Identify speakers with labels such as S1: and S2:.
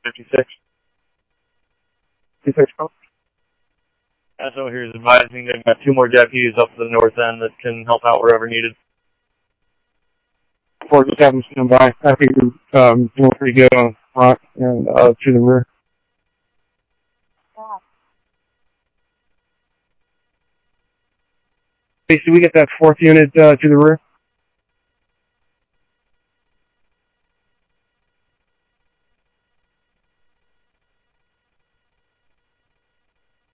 S1: 56. 56, bro. So here's advising they've got 2 more deputies up to the north end that can help out wherever needed. 4 just have them stand by. I think we're doing pretty good on the front and to the rear. Hey, did we get that 4th unit to the rear?